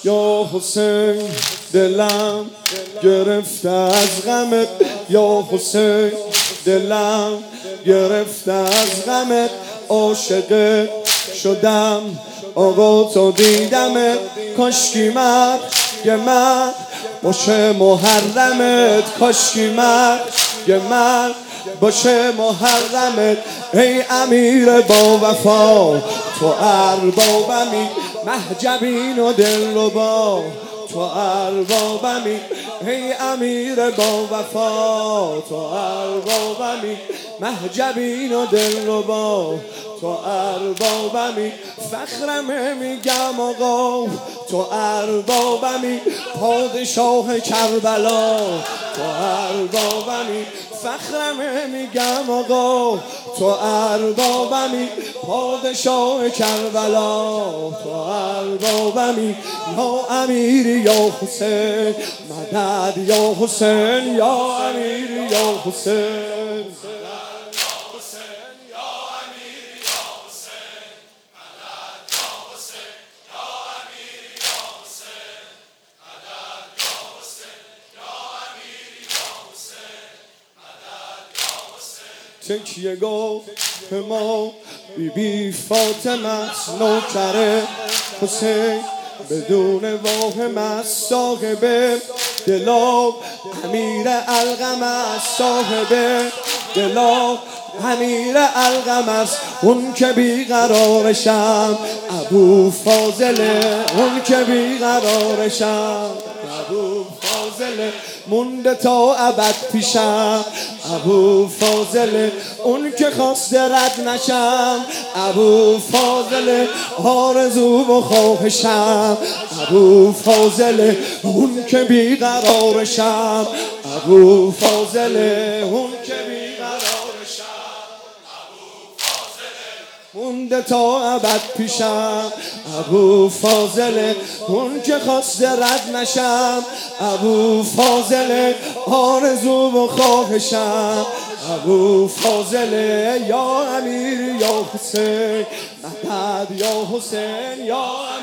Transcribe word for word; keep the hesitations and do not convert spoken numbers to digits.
یا حسین دلم گرفته از غمت، یا حسین دلم گرفته از غمت، عاشق شدم آقا تو دیدمت، کاشکی مرگ مرگ باشه محرمت، کاشکی مرگ مرگ باشه محرمت. ای امیر با وفا تو اربابمی، محجبین و دلربا تو اربابمی. ای امیر با وفا تو اربابمی، محجبین و دلربا تو اربابمی. فخرمه میگم آقا تو اربابمی، پادشاه کربلا تو اربابمی. فخرمه میگم آقا تو اربابمی، پادشاه کربلا تو اربابمی. یا امیر یا حسین مدد، یا حسین یا امیر یا حسین. تکیه گفت ما بی بی فاطمه نوکر حسین، بدون واهم صاحب دلا امیر القمه، صاحب دلا امیر القمه. اون که بیقرارشم ابو فاضله، اون که بیقرارشم ابو فاضله، مونده تا ابد پیشم ابو فاضله. اون که خواست رد نشم ابو فاضله، آرزو و خواهشم ابو فاضله. اون که بیقرارشم ابو فاضله، اون که بیقرارشم ابو فاضله، مونده تا ابد پیشم ابو فاضله. اون که خواست رد نشم ابو فاضله، آرزو و خواهشم ابو فاضله. یا امیر یا حسین مدد، یا حسین یا امیر.